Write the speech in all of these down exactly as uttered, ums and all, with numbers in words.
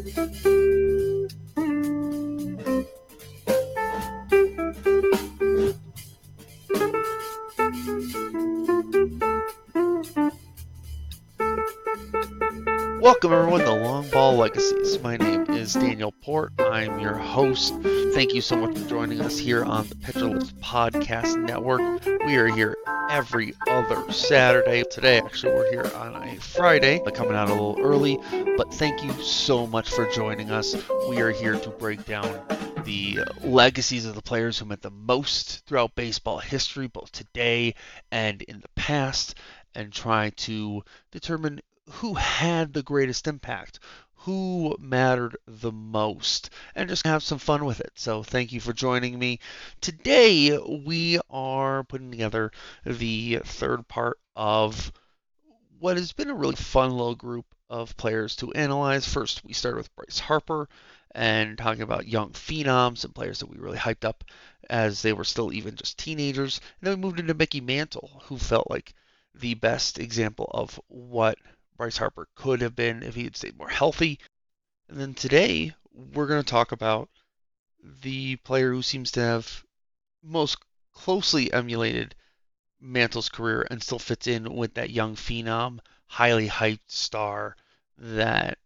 Welcome everyone to Long Ball Legacies. My name is Daniel Port. I'm your host. Thank you so much for joining us here on the Pitcherless Podcast Network. We are here every other Saturday. Today, actually, we're here on a Friday, coming out a little early, but thank you so much for joining us. We are here to break down the legacies of the players who meant the most throughout baseball history, both today and in the past, and try to determine who had the greatest impact, who mattered the most, and just have some fun with it. So thank you for joining me. Today we are putting together the third part of what has been a really fun little group of players to analyze. First, we started with Bryce Harper and talking about young phenoms and players that we really hyped up as they were still even just teenagers. And then we moved into Mickey Mantle, who felt like the best example of what Bryce Harper could have been if he had stayed more healthy. And then today, we're going to talk about the player who seems to have most closely emulated Mantle's career and still fits in with that young phenom, highly hyped star that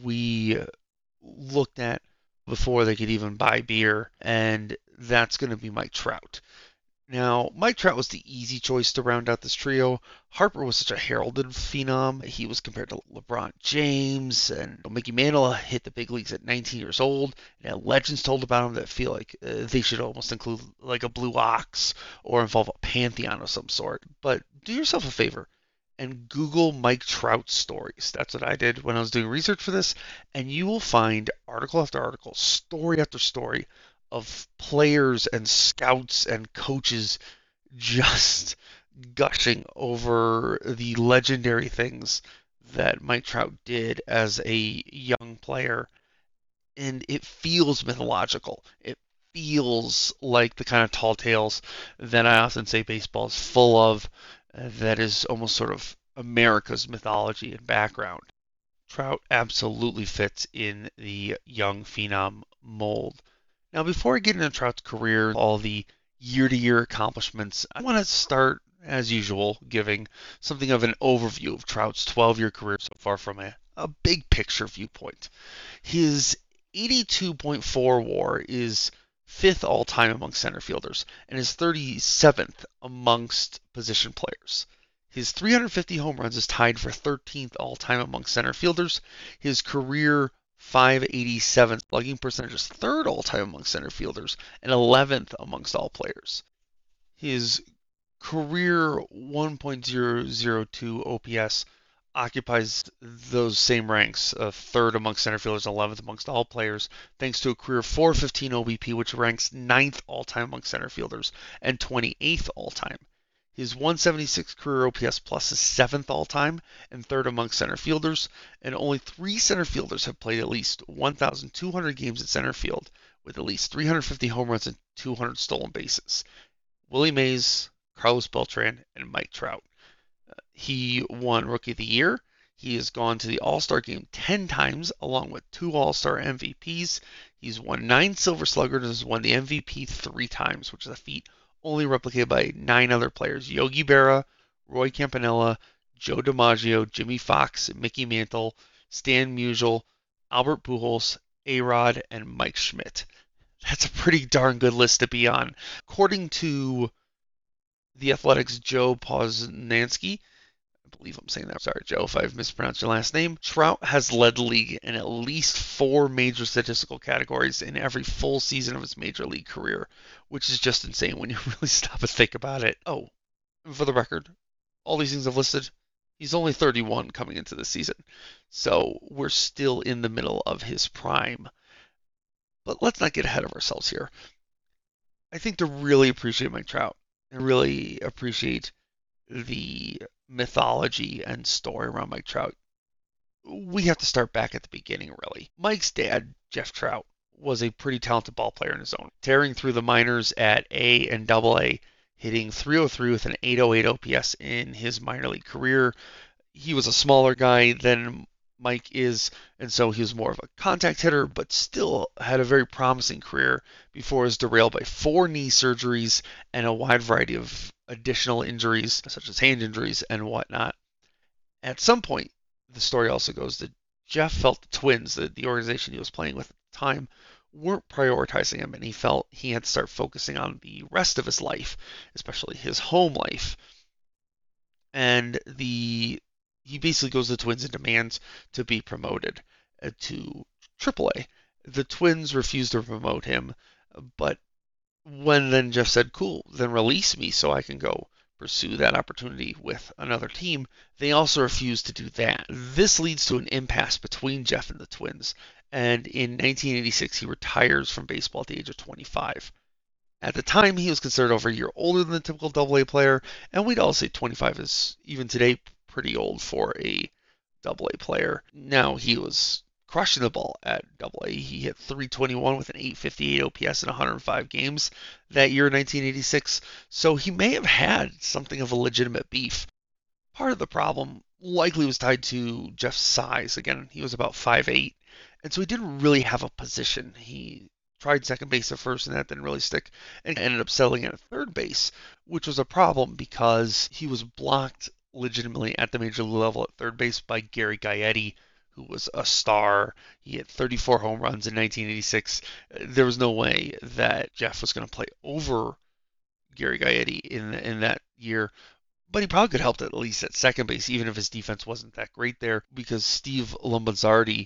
we looked at before they could even buy beer, and that's going to be Mike Trout. Now, Mike Trout was the easy choice to round out this trio. Harper was such a heralded phenom. He was compared to LeBron James, and Mickey Mantle hit the big leagues at nineteen years old. And had legends told about him that feel like uh, they should almost include like a blue ox or involve a pantheon of some sort. But do yourself a favor and Google Mike Trout stories. That's what I did when I was doing research for this, and you will find article after article, story after story of players and scouts and coaches just gushing over the legendary things that Mike Trout did as a young player. And it feels mythological. It feels like the kind of tall tales that I often say baseball is full of, uh, that is almost sort of America's mythology and background. Trout absolutely fits in the young phenom mold. Now, before I get into Trout's career, all the year-to-year accomplishments, I want to start, as usual, giving something of an overview of Trout's twelve-year career so far from a, a big picture viewpoint. His eighty-two point four WAR is fifth all-time among center fielders and is thirty-seventh amongst position players. His three hundred fifty home runs is tied for thirteenth all-time among center fielders. His career five eighty-seven slugging percentage is third all-time among center fielders and eleventh amongst all players. His career one point oh oh two O P S occupies those same ranks, uh, third amongst center fielders, eleventh amongst all players, thanks to a career four fifteen O B P, which ranks ninth all-time amongst center fielders and twenty-eighth all-time. His one seventy-six career O P S plus is seventh all-time and third among center fielders, and only three center fielders have played at least one thousand two hundred games at center field with at least three hundred fifty home runs and two hundred stolen bases. Willie Mays, Carlos Beltran, and Mike Trout. Uh, he won Rookie of the Year. He has gone to the All-Star game ten times, along with two All-Star M V Ps. He's won nine Silver Sluggers and has won the M V P three times, which is a feat only replicated by nine other players: Yogi Berra, Roy Campanella, Joe DiMaggio, Jimmy Foxx, Mickey Mantle, Stan Musial, Albert Pujols, A-Rod, and Mike Schmidt. That's a pretty darn good list to be on. According to The Athletic's Joe Posnanski, I believe I'm saying that. Sorry, Joe, if I've mispronounced your last name. Trout has led the league in at least four major statistical categories in every full season of his major league career, which is just insane when you really stop and think about it. Oh, and for the record, all these things I've listed, he's only thirty-one coming into the season, so we're still in the middle of his prime. But let's not get ahead of ourselves here. I think to really appreciate Mike Trout and really appreciate the mythology and story around Mike Trout, we have to start back at the beginning, really. Mike's dad, Jeff Trout, was a pretty talented ball player in his own, tearing through the minors at A and Double A, hitting three oh three with an eight oh eight O P S in his minor league career. He was a smaller guy than Mike is, and so he was more of a contact hitter, but still had a very promising career before he was derailed by four knee surgeries and a wide variety of additional injuries, such as hand injuries and whatnot. At some point, the story also goes that Jeff felt the Twins, the, the organization he was playing with at the time, weren't prioritizing him, and he felt he had to start focusing on the rest of his life, especially his home life. And the he basically goes to the Twins and demands to be promoted uh, to triple A. The Twins refused to promote him, but when then Jeff said, cool, then release me so I can go pursue that opportunity with another team, they also refused to do that. This leads to an impasse between Jeff and the Twins, and in nineteen eighty-six he retires from baseball at the age of twenty-five. At the time, he was considered over a year older than the typical double A player, and we'd all say twenty-five is, even today, pretty old for a double A player. Now, he was crushing the ball at double A. He hit three twenty-one with an eight fifty-eight O P S in one hundred five games that year in nineteen eighty-six, so he may have had something of a legitimate beef. Part of the problem likely was tied to Jeff's size. Again, he was about five eight, and so he didn't really have a position. He tried second base at first, and that didn't really stick, and ended up settling at third base, which was a problem because he was blocked legitimately at the major league level at third base by Gary Gaetti, who was a star. He had thirty-four home runs in nineteen eighty-six. There was no way that Jeff was going to play over Gary Gaetti in in that year, but he probably could help at least at second base, even if his defense wasn't that great there, because Steve Lombardi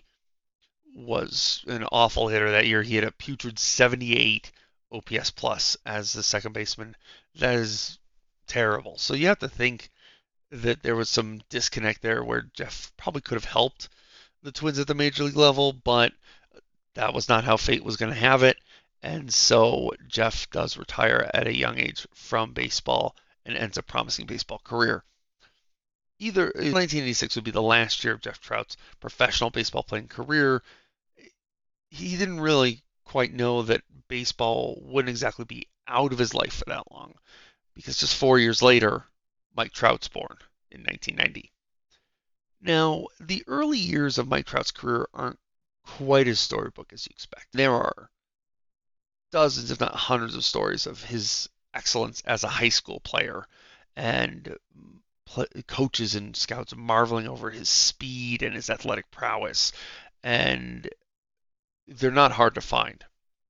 was an awful hitter that year. He had a putrid seventy-eight O P S plus as the second baseman. That is terrible. So you have to think that there was some disconnect there where Jeff probably could have helped the Twins at the major league level, but that was not how fate was going to have it. And so Jeff does retire at a young age from baseball and ends a promising baseball career. Either nineteen eighty-six would be the last year of Jeff Trout's professional baseball playing career. He didn't really quite know that baseball wouldn't exactly be out of his life for that long, because just four years later, Mike Trout's born in nineteen ninety. Now, the early years of Mike Trout's career aren't quite as storybook as you expect. There are dozens, if not hundreds, of stories of his excellence as a high school player, and coaches and scouts marveling over his speed and his athletic prowess, and they're not hard to find.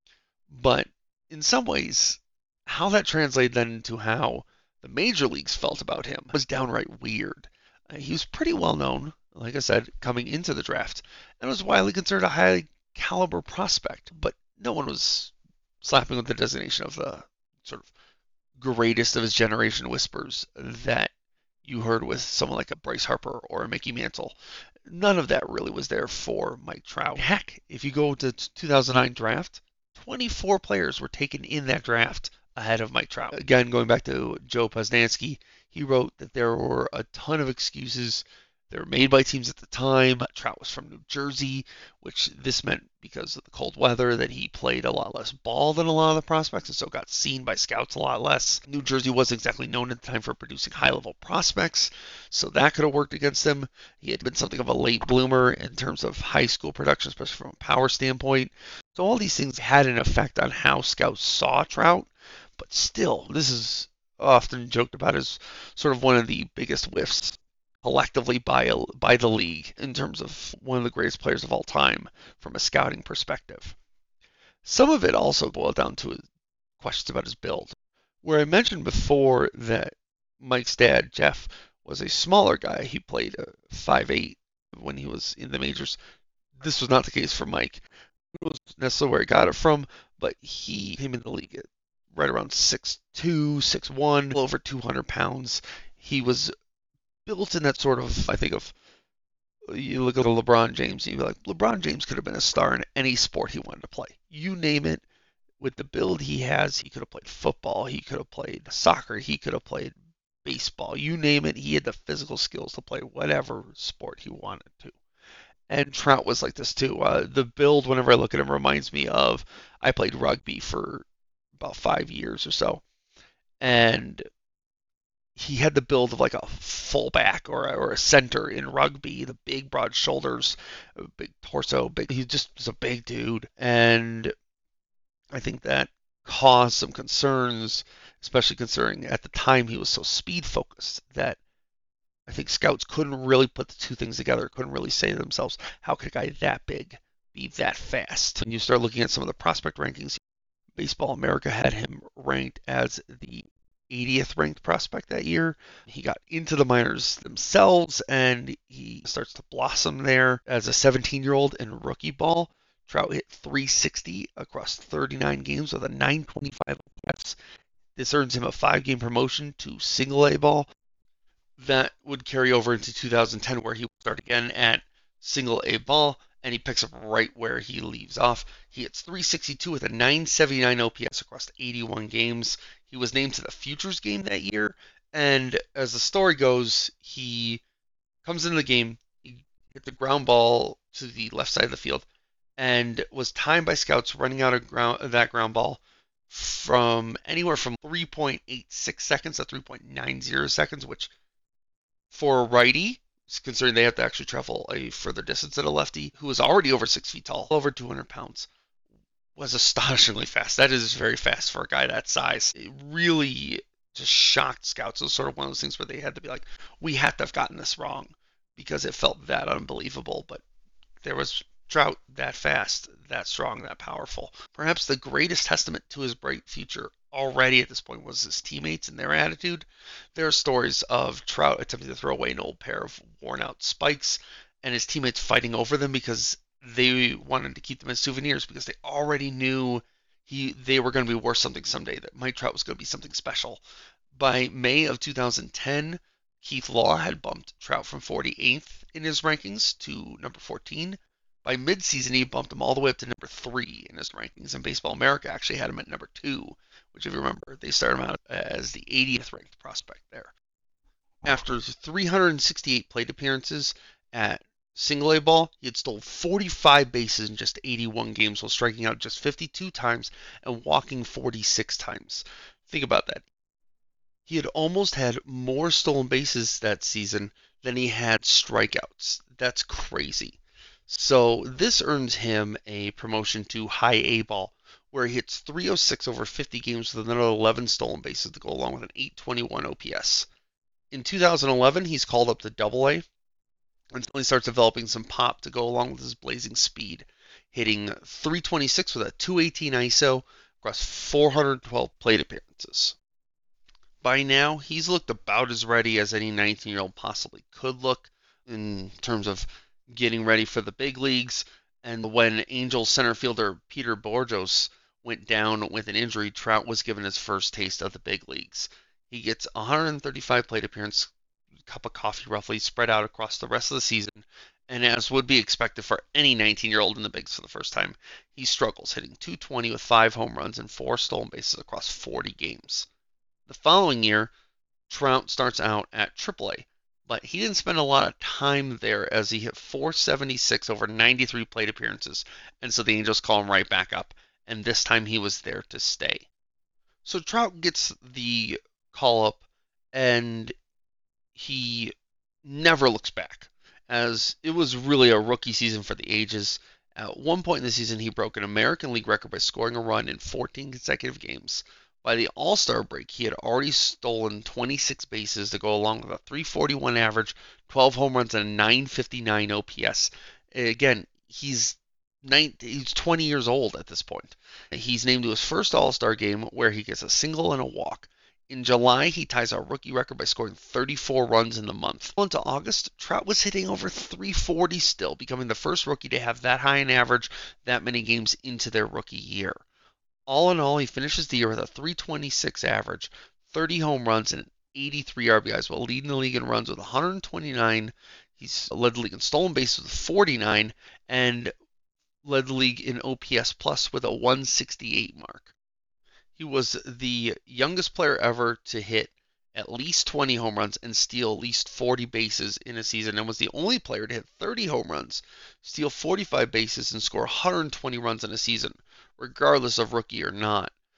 But in some ways, how that translated then into how the major leagues felt about him was downright weird. Uh, he was pretty well known, like I said, coming into the draft, and was widely considered a high caliber prospect, but no one was slapping with the designation of the sort of greatest of his generation whispers that you heard with someone like a Bryce Harper or a Mickey Mantle. None of that really was there for Mike Trout. Heck, if you go to two thousand nine draft, twenty-four players were taken in that draft ahead of Mike Trout. Again, going back to Joe Posnanski, he wrote that there were a ton of excuses. They were made by teams at the time. Trout was from New Jersey, which this meant because of the cold weather that he played a lot less ball than a lot of the prospects, and so got seen by scouts a lot less. New Jersey wasn't exactly known at the time for producing high-level prospects, so that could have worked against him. He had been something of a late bloomer in terms of high school production, especially from a power standpoint. So all these things had an effect on how scouts saw Trout, but still, this is often joked about as sort of one of the biggest whiffs collectively by a, by the league in terms of one of the greatest players of all time from a scouting perspective. Some of it also boiled down to questions about his build, where I mentioned before that Mike's dad, Jeff, was a smaller guy. He played a five eight when he was in the majors. This was not the case for Mike. It was necessarily where he got it from, but he came in the league at right around six two, six one, over two hundred pounds. He was built in that sort of, I think of, you look at LeBron James and you're like, LeBron James could have been a star in any sport he wanted to play. You name it, with the build he has, he could have played football, he could have played soccer, he could have played baseball. You name it, he had the physical skills to play whatever sport he wanted to. And Trout was like this too. Uh, the build, whenever I look at him, reminds me of, I played rugby for about five years or so. And he had the build of like a fullback or a, or a center in rugby, the big broad shoulders, big torso, big. He just was a big dude, and I think that caused some concerns, especially considering at the time he was so speed focused that I think scouts couldn't really put the two things together, couldn't really say to themselves, how could a guy that big be that fast? When you start looking at some of the prospect rankings, Baseball America had him ranked as the eightieth ranked prospect that year. He got into the minors themselves and he starts to blossom there as a seventeen year old in rookie ball. Trout hit three sixty across thirty-nine games with a nine twenty-five O P S. This earns him a five game promotion to single A ball. That would carry over into two thousand ten, where he would start again at single A ball, and he picks up right where he leaves off. He hits three sixty-two with a nine seventy-nine O P S across eighty-one games. He was named to the Futures game that year, and as the story goes, he comes into the game, he hit the ground ball to the left side of the field, and was timed by scouts running out of ground, that ground ball from anywhere from three point eight six seconds to three point nine zero seconds, which for a righty, considering they have to actually travel a further distance than a lefty, who is already over six feet tall, over two hundred pounds, was astonishingly fast. That is very fast for a guy that size. It really just shocked scouts. It was sort of one of those things where they had to be like, we had to have gotten this wrong because it felt that unbelievable. But there was Trout that fast, that strong, that powerful. Perhaps the greatest testament to his bright future already at this point was his teammates and their attitude. There are stories of Trout attempting to throw away an old pair of worn out spikes and his teammates fighting over them because they wanted to keep them as souvenirs because they already knew he they were going to be worth something someday, that Mike Trout was going to be something special. By May of two thousand ten, Keith Law had bumped Trout from forty-eighth in his rankings to number fourteen. By midseason, he bumped him all the way up to number three in his rankings, and Baseball America actually had him at number two, which, if you remember, they started him out as the eightieth ranked prospect there. After three hundred sixty-eight plate appearances at single A ball, he had stolen forty-five bases in just eighty-one games while striking out just fifty-two times and walking forty-six times. Think about that. He had almost had more stolen bases that season than he had strikeouts. That's crazy. So this earns him a promotion to high A ball, where he hits three oh six over fifty games with another eleven stolen bases to go along with an eight twenty-one O P S. In two thousand eleven, he's called up to double A until he starts developing some pop to go along with his blazing speed, hitting three twenty-six with a two eighteen I S O across four hundred twelve plate appearances. By now, he's looked about as ready as any nineteen-year-old possibly could look in terms of getting ready for the big leagues. And when Angels center fielder Peter Bourjos went down with an injury, Trout was given his first taste of the big leagues. He gets one hundred thirty-five plate appearances, a cup of coffee roughly, spread out across the rest of the season. And as would be expected for any nineteen-year-old in the bigs for the first time, he struggles, hitting two twenty with five home runs and four stolen bases across forty games. The following year, Trout starts out at triple A, but he didn't spend a lot of time there as he hit four seventy-six over ninety-three plate appearances, and so the Angels call him right back up, and this time he was there to stay. So Trout gets the call up, and he never looks back, as it was really a rookie season for the ages. At one point in the season, he broke an American League record by scoring a run in fourteen consecutive games. By the All-Star break, he had already stolen twenty-six bases to go along with a three forty-one average, twelve home runs, and a nine fifty-nine O P S. Again, he's he's twenty years old at this point. He's named to his first All-Star game where he gets a single and a walk. In July, he ties a rookie record by scoring thirty-four runs in the month. Into August, Trout was hitting over three forty still, becoming the first rookie to have that high an average that many games into their rookie year. All in all, he finishes the year with a three twenty-six average, thirty home runs, and eighty-three R B Is, while leading the league in runs with one hundred twenty-nine. He's led the league in stolen bases with forty-nine, and led the league in O P S plus with a one sixty-eight mark. He was the youngest player ever to hit at least twenty home runs and steal at least forty bases in a season, and was the only player to hit thirty home runs, steal forty-five bases, and score one hundred twenty runs in a season, regardless of rookie or not.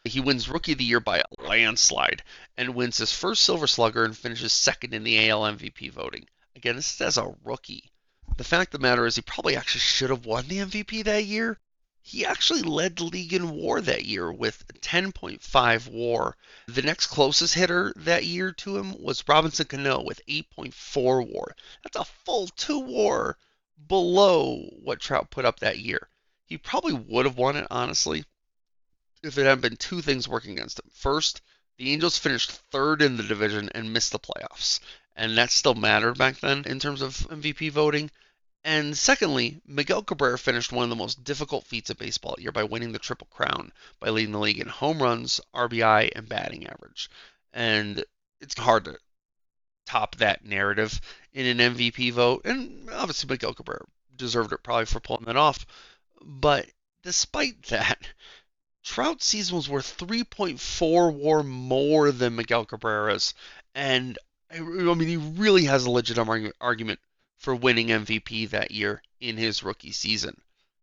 He wins Rookie of the Year by a landslide and wins his first Silver Slugger and finishes second in the A L M V P voting. Again, this is as a rookie. The fact of the matter is he probably actually should have won the M V P that year. He actually led the league in WAR that year with ten point five WAR. The next closest hitter that year to him was Robinson Cano with eight point four WAR. That's a full two WAR below what Trout put up that year. He probably would have won it, honestly, if it hadn't been two things working against him. First, the Angels finished third in the division and missed the playoffs, and that still mattered back then in terms of M V P voting. And secondly, Miguel Cabrera finished one of the most difficult feats of baseball that year by winning the Triple Crown by leading the league in home runs, R B I, and batting average. And it's hard to top that narrative in an M V P vote, and obviously Miguel Cabrera deserved it probably for pulling that off. But despite that, Trout's season was worth three point four WAR more than Miguel Cabrera's, and I mean he really has a legitimate argument for winning M V P that year in his rookie season.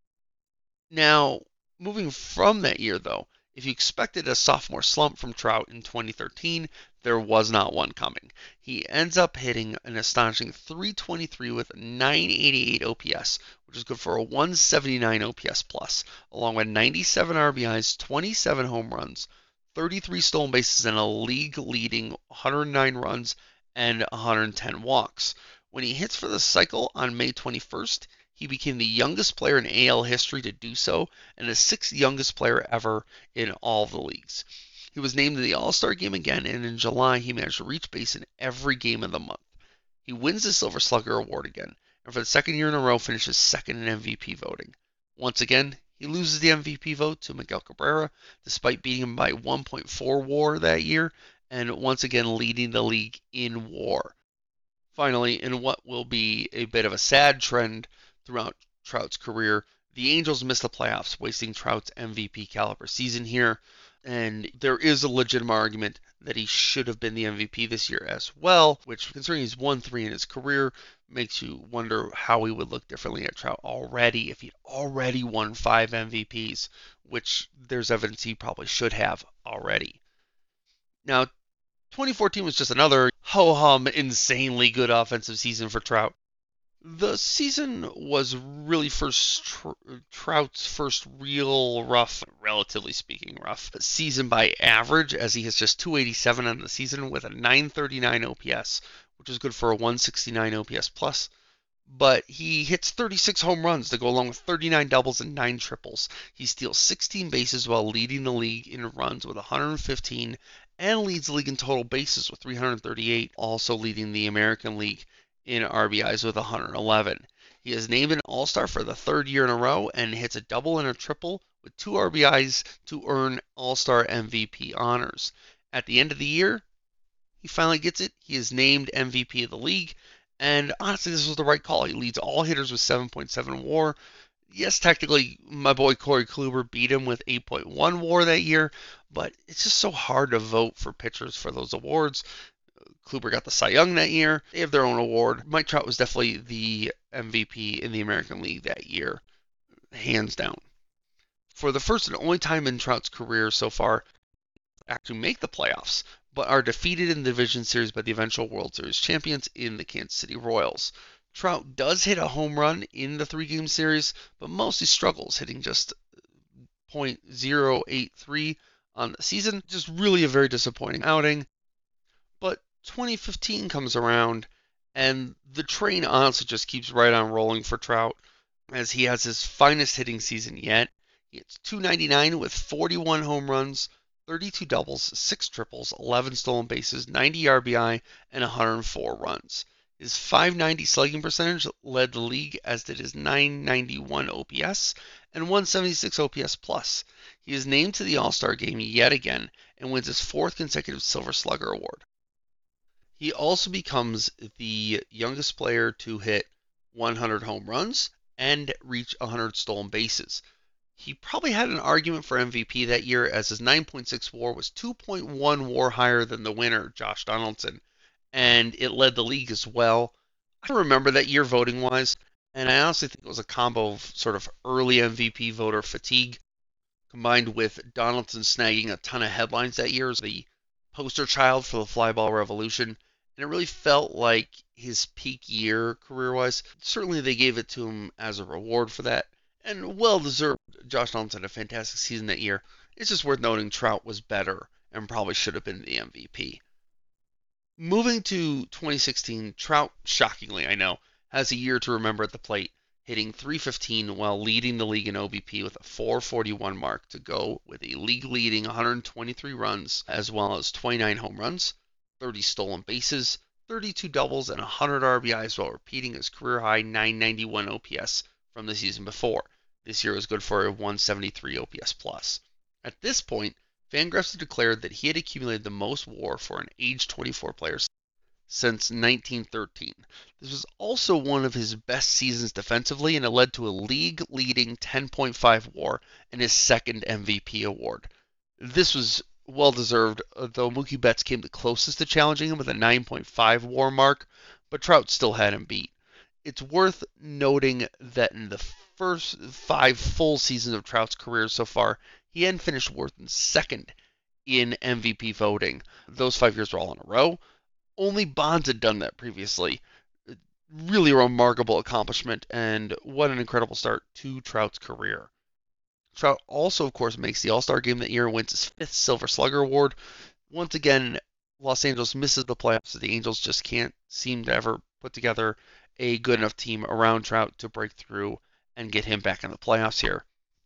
Now, moving from that year though, if you expected a sophomore slump from Trout in twenty thirteen, there was not one coming. He ends up hitting an astonishing three twenty-three with a nine eighty-eight O P S, which is good for a one seventy-nine O P S plus, along with ninety-seven R B Is, twenty-seven home runs, thirty-three stolen bases, and a league-leading one hundred nine runs and one hundred ten walks. When he hits for the cycle on May twenty-first, he became the youngest player in A L history to do so, and the sixth youngest player ever in all of the leagues. He was named to the All-Star game again, and in July he managed to reach base in every game of the month. He wins the Silver Slugger award again, and for the second year in a row finishes second in M V P voting. Once again, he loses the M V P vote to Miguel Cabrera, despite beating him by one point four WAR that year, and once again leading the league in WAR. Finally, in what will be a bit of a sad trend throughout Trout's career, the Angels missed the playoffs, wasting Trout's M V P caliber season here. And there is a legitimate argument that he should have been the M V P this year as well, which, considering he's won three in his career, makes you wonder how he would look differently at Trout already if he'd already won five M V Ps, which there's evidence he probably should have already. Now, twenty fourteen was just another ho-hum, insanely good offensive season for Trout. The season was really first tr- Trout's first real rough, relatively speaking rough, season by average, as he has just two eighty-seven on the season with a nine thirty-nine O P S, which is good for a one sixty-nine O P S plus. But he hits thirty-six home runs to go along with thirty-nine doubles and nine triples. He steals sixteen bases while leading the league in runs with one hundred fifteen and leads the league in total bases with three hundred thirty-eight, also leading the American League in R B Is with one hundred eleven. He is named an All-Star for the third year in a row and hits a double and a triple with two R B Is to earn All-Star M V P honors. At the end of the year, he finally gets it. He is named M V P of the league, and honestly, this was the right call. He leads all hitters with seven point seven WAR. Yes, technically, my boy Corey Kluber beat him with eight point one WAR that year, but it's just so hard to vote for pitchers for those awards. Kluber got the Cy Young that year. They have their own award. Mike Trout was definitely the M V P in the American League that year, hands down. For the first and only time in Trout's career so far, actually make the playoffs, but are defeated in the division series by the eventual World Series champions in the Kansas City Royals. Trout does hit a home run in the three-game series, but mostly struggles, hitting just point oh eight three on the season. Just really a very disappointing outing. But twenty fifteen comes around, and the train honestly just keeps right on rolling for Trout, as he has his finest hitting season yet. He hits two ninety-nine with forty-one home runs, thirty-two doubles, six triples, eleven stolen bases, ninety R B I, and one hundred four runs. His five ninety slugging percentage led the league, as did his nine ninety-one O P S and one seventy-six O P S plus. He is named to the All-Star game yet again and wins his fourth consecutive Silver Slugger award. He also becomes the youngest player to hit one hundred home runs and reach one hundred stolen bases. He probably had an argument for M V P that year, as his nine point six WAR was two point one WAR higher than the winner, Josh Donaldson, and it led the league as well. I don't remember that year voting-wise, and I honestly think it was a combo of sort of early M V P voter fatigue, combined with Donaldson snagging a ton of headlines that year as the poster child for the fly ball revolution. And it really felt like his peak year career-wise. Certainly they gave it to him as a reward for that. And well-deserved. Josh Donaldson had a fantastic season that year. It's just worth noting Trout was better and probably should have been the M V P. Moving to twenty sixteen, Trout, shockingly, I know, has a year to remember at the plate, hitting three fifteen while leading the league in O B P with a four forty-one mark to go with a league-leading one hundred twenty-three runs, as well as twenty-nine home runs, thirty stolen bases, thirty-two doubles, and one hundred R B Is while repeating his career-high nine ninety-one O P S from the season before. This year was good for a one seventy-three O P S plus. At this point, Fangraphs had declared that he had accumulated the most WAR for an age twenty-four player since nineteen thirteen. This was also one of his best seasons defensively, and it led to a league-leading ten point five WAR and his second M V P award. This was well-deserved, though Mookie Betts came the closest to challenging him with a nine point five WAR mark, but Trout still had him beat. It's worth noting that in the first five full seasons of Trout's career so far, he hadn't finished worse than second in M V P voting. Those five years were all in a row. Only Bonds had done that previously. Really a remarkable accomplishment, and what an incredible start to Trout's career. Trout also, of course, makes the All-Star game that year and wins his fifth Silver Slugger Award. Once again, Los Angeles misses the playoffs. The Angels just can't seem to ever put together a good enough team around Trout to break through and get him back in the playoffs here.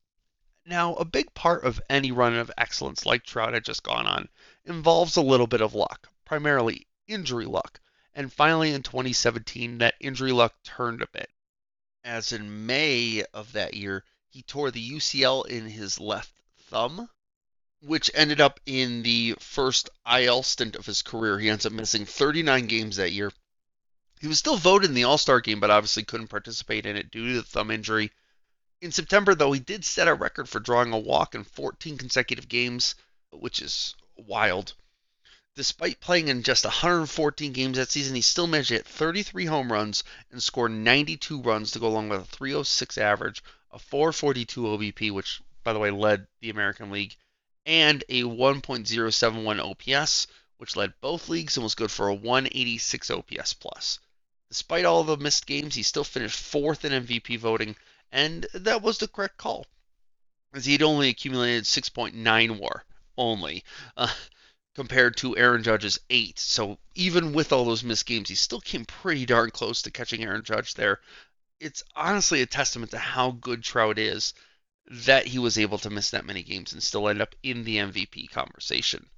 Now, a big part of any run of excellence like Trout had just gone on involves a little bit of luck, primarily injury luck. And finally in twenty seventeen, that injury luck turned a bit, as in May of that year, he tore the U C L in his left thumb, which ended up in the first I L stint of his career. He ends up missing thirty-nine games that year. He was still voted in the All-Star game, but obviously couldn't participate in it due to the thumb injury. In September, though, he did set a record for drawing a walk in fourteen consecutive games, which is wild. Despite playing in just one hundred fourteen games that season, he still managed to hit thirty-three home runs and score ninety-two runs to go along with a three oh six average, a four forty-two O B P, which, by the way, led the American League, and a one point oh seven one O P S, which led both leagues and was good for a one eighty-six O P S plus. Despite all the missed games, he still finished fourth in M V P voting, and that was the correct call, as he had only accumulated six point nine WAR, only. Uh, compared to Aaron Judge's eight. So even with all those missed games, he still came pretty darn close to catching Aaron Judge there. It's honestly a testament to how good Trout is that he was able to miss that many games and still end up in the M V P conversation.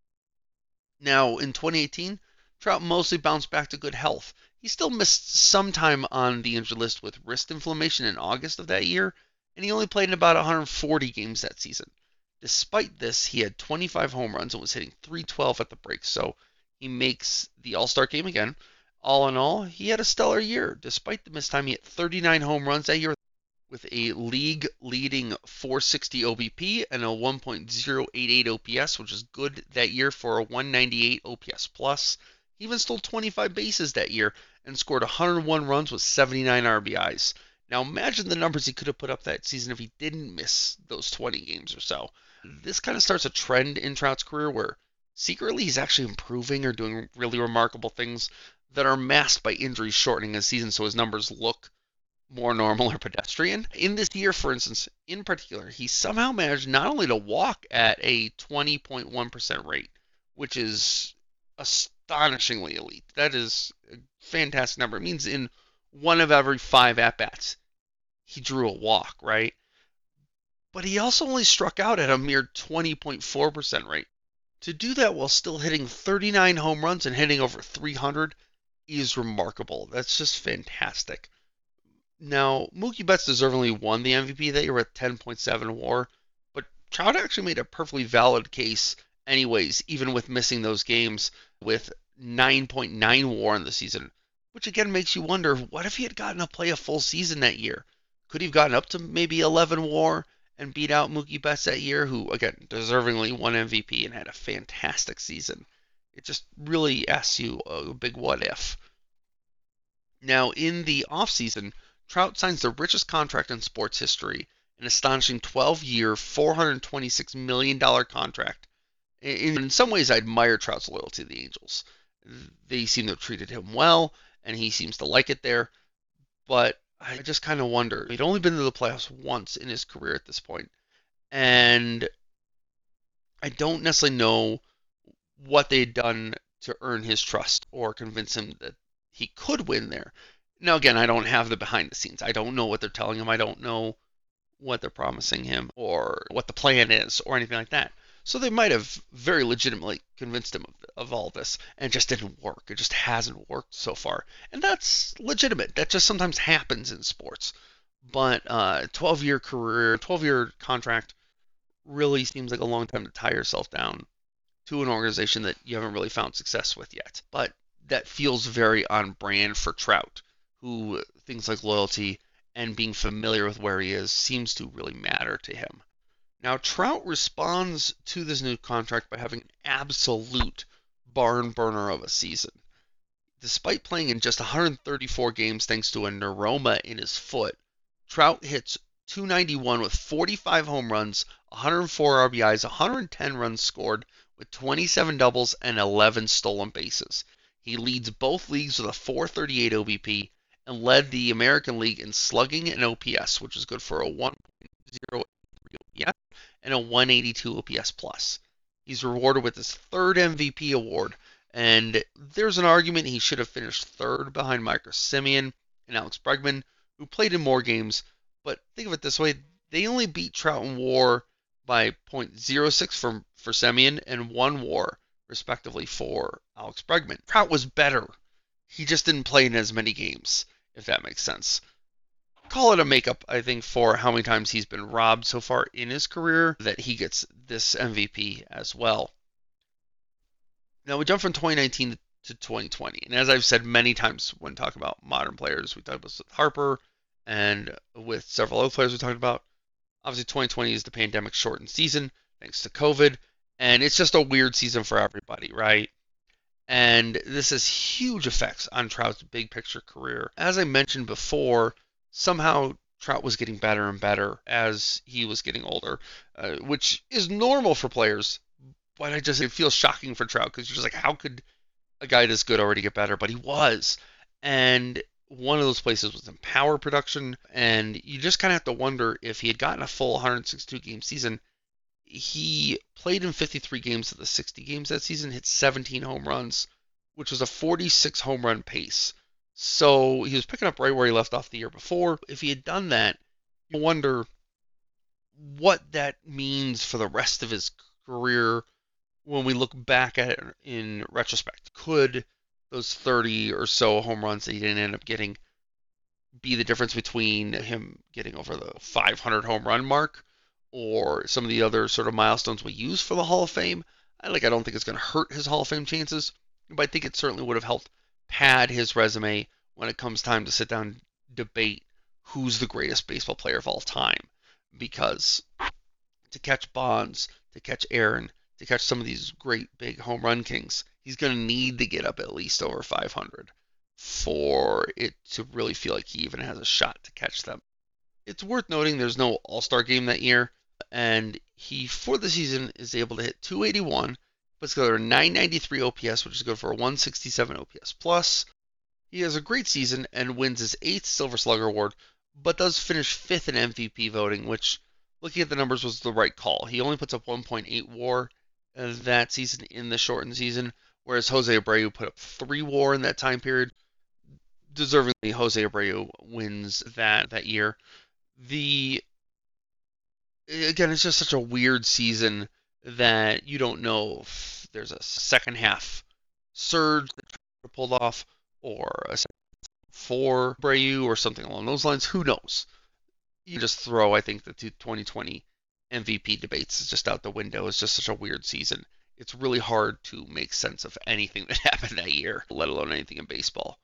Now, in twenty eighteen, Trout mostly bounced back to good health. He still missed some time on the injured list with wrist inflammation in August of that year, and he only played in about one hundred forty games that season. Despite this, he had twenty-five home runs and was hitting three twelve at the break, so he makes the All-Star game again. All in all, he had a stellar year. Despite the missed time, he hit thirty-nine home runs that year with a league-leading four sixty O B P and a one point oh eight eight O P S, which is good that year for a one ninety-eight O P S plus. He even stole twenty-five bases that year and scored one hundred one runs with seventy-nine R B Is. Now imagine the numbers he could have put up that season if he didn't miss those twenty games or so. This kind of starts a trend in Trout's career where secretly he's actually improving or doing really remarkable things that are masked by injuries shortening his season so his numbers look more normal or pedestrian. In this year, for instance, in particular, he somehow managed not only to walk at a twenty point one percent rate, which is astonishingly elite. That is a fantastic number. It means in one of every five at-bats, he drew a walk, right? But he also only struck out at a mere twenty point four percent rate. To do that while still hitting thirty-nine home runs and hitting over three hundred is remarkable. That's just fantastic. Now, Mookie Betts deservingly won the M V P that year with ten point seven WAR, but Trout actually made a perfectly valid case anyways, even with missing those games, with nine point nine WAR in the season, which again makes you wonder, what if he had gotten to play a full season that year? Could he have gotten up to maybe eleven WAR and beat out Mookie Betts that year, who, again, deservingly won M V P and had a fantastic season? It just really asks you a big what if. Now, in the offseason, Trout signs the richest contract in sports history an astonishing twelve-year, four hundred twenty-six million dollars contract. In some ways, I admire Trout's loyalty to the Angels. They seem to have treated him well, and he seems to like it there. But I just kind of wonder. He'd only been to the playoffs once in his career at this point, and I don't necessarily know what they'd done to earn his trust or convince him that he could win there. Now, again, I don't have the behind the scenes. I don't know what they're telling him. I don't know what they're promising him or what the plan is or anything like that. So they might have very legitimately convinced him of, of all this, and it just didn't work. It just hasn't worked so far. And that's legitimate. That just sometimes happens in sports. But uh, twelve-year career, twelve-year contract really seems like a long time to tie yourself down to an organization that you haven't really found success with yet. But that feels very on brand for Trout, who things like loyalty and being familiar with where he is seems to really matter to him. Now, Trout responds to this new contract by having an absolute barn burner of a season. Despite playing in just one hundred thirty-four games thanks to a neuroma in his foot, Trout hits two ninety-one with forty-five home runs, one hundred four R B Is, one hundred ten runs scored, with twenty-seven doubles and eleven stolen bases. He leads both leagues with a four thirty-eight O B P and led the American League in slugging and O P S, which is good for a one point oh eight three O P S and a one eighty-two O P S plus. He's rewarded with his third M V P award, and there's an argument he should have finished third behind Marcus Semien and Alex Bregman, who played in more games, but think of it this way, they only beat Trout in WAR by point oh six for, for Semien and one WAR, respectively, for Alex Bregman. Trout was better. He just didn't play in as many games, if that makes sense. Call it a makeup, I think, for how many times he's been robbed so far in his career that he gets this M V P as well. Now, we jump from twenty nineteen to twenty twenty, and as I've said many times when talking about modern players, we talked about this with Harper and with several other players we talked about. Obviously, twenty twenty is the pandemic-shortened season, thanks to COVID, and it's just a weird season for everybody, right? And this has huge effects on Trout's big-picture career. As I mentioned before, somehow Trout was getting better and better as he was getting older, uh, which is normal for players, but I just, it feels shocking for Trout, because you're just like, how could a guy this good already get better? But he was. And one of those places was in power production, and you just kind of have to wonder if he had gotten a full one hundred sixty-two game season. He played in fifty-three games of the sixty games that season, hit seventeen home runs, which was a forty-six home run pace. So he was picking up right where he left off the year before. If he had done that, you wonder what that means for the rest of his career when we look back at it in retrospect. Could those thirty or so home runs that he didn't end up getting be the difference between him getting over the five hundred home run mark or some of the other sort of milestones we use for the Hall of Fame? I, like, I don't think it's going to hurt his Hall of Fame chances, but I think it certainly would have helped pad his resume when it comes time to sit down and debate who's the greatest baseball player of all time. Because to catch Bonds, to catch Aaron, to catch some of these great big home run kings, he's going to need to get up at least over five hundred for it to really feel like he even has a shot to catch them. It's worth noting there's no All-Star game that year, and he, for the season, is able to hit two eighty-one, puts together a nine ninety-three O P S, which is good for a one sixty-seven O P S plus. He has a great season and wins his eighth Silver Slugger award, but does finish fifth in M V P voting, which, looking at the numbers, was the right call. He only puts up one point eight WAR that season in the shortened season, whereas Jose Abreu put up three WAR in that time period. Deservingly, Jose Abreu wins that that year. The again, it's just such a weird season that you don't know if there's a second half surge that pulled off, or a second for Abreu, or something along those lines. Who knows? You just throw, I think, the twenty twenty M V P debates is just out the window. It's just such a weird season. It's really hard to make sense of anything that happened that year, let alone anything in baseball.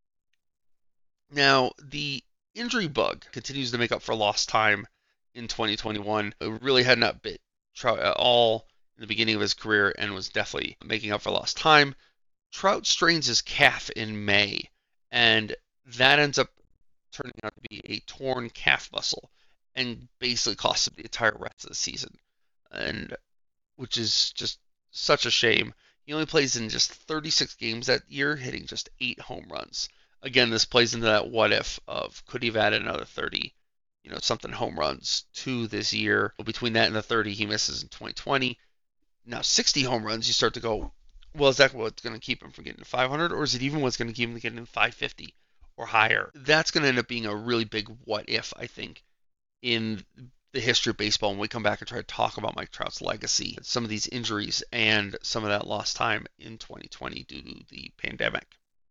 Now, the injury bug continues to make up for lost time in twenty twenty-one. It really had not bit Trout at all in the beginning of his career and was definitely making up for lost time. Trout strains his calf in May, and that ends up turning out to be a torn calf muscle. and basically cost him the entire rest of the season, and which is just such a shame. He only plays in just thirty-six games that year, hitting just eight home runs. Again, this plays into that what if of could he have added another thirty, you know, something home runs to this year. Between that and the thirty he misses in twenty twenty, now sixty home runs, you start to go, well, is that what's going to keep him from getting to five hundred, or is it even what's going to keep him from getting to five fifty or higher? That's going to end up being a really big what if, I think, in the history of baseball when we come back and try to talk about Mike Trout's legacy, some of these injuries, and some of that lost time in twenty twenty due to the pandemic.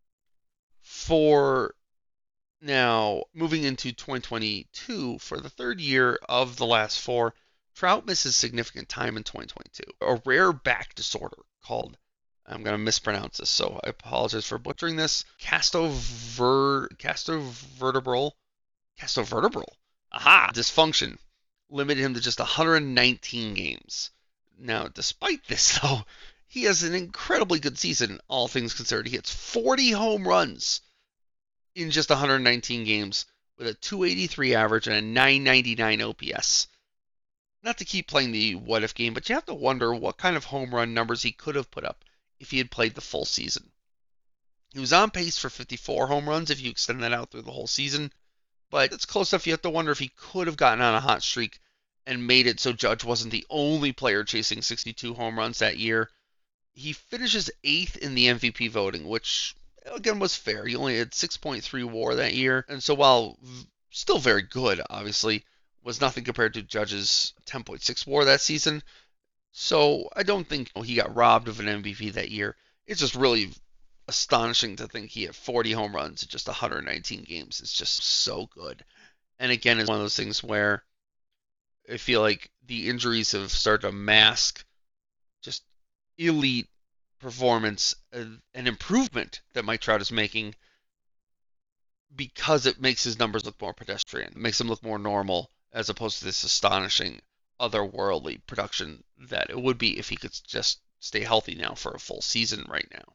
For now, moving into twenty twenty-two, for the third year of the last four, Trout misses significant time in twenty twenty-two. A rare back disorder called, I'm going to mispronounce this, so I apologize for butchering this, castover, castovertebral, castovertebral, aha, dysfunction, limited him to just one hundred nineteen games. Now, despite this, though, he has an incredibly good season, all things considered. He hits forty home runs in just one hundred nineteen games with a two eighty-three average and a nine ninety-nine O P S. Not to keep playing the what-if game, but you have to wonder what kind of home run numbers he could have put up if he had played the full season. He was on pace for fifty-four home runs if you extend that out through the whole season, but it's close enough you have to wonder if he could have gotten on a hot streak and made it so Judge wasn't the only player chasing sixty-two home runs that year. He finishes eighth in the M V P voting, which, again, was fair. He only had six point three WAR that year, and so while still very good, obviously, was nothing compared to Judge's ten point six WAR that season. So I don't think he got robbed of an M V P that year. It's just really astonishing to think he had forty home runs in just one hundred nineteen games. It's just so good. And again, it's one of those things where I feel like the injuries have started to mask just elite performance and improvement that Mike Trout is making, because it makes his numbers look more pedestrian. It makes them look more normal as opposed to this astonishing otherworldly production that it would be if he could just stay healthy now for a full season right now.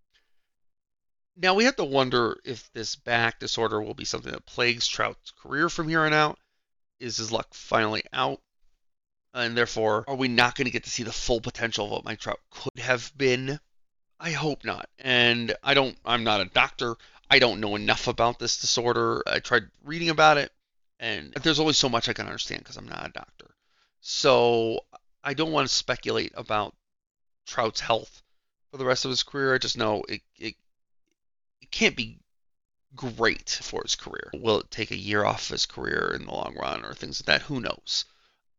Now we have to wonder if this back disorder will be something that plagues Trout's career from here on out. Is his luck finally out? And therefore, are we not going to get to see the full potential of what Mike Trout could have been? I hope not. And I don't, I'm not a doctor. I don't know enough about this disorder. I tried reading about it, and there's only so much I can understand because I'm not a doctor. So I don't want to speculate about Trout's health for the rest of his career. I just know it, it, it can't be great for his career. Will it take a year off his career in the long run or things like that? Who knows?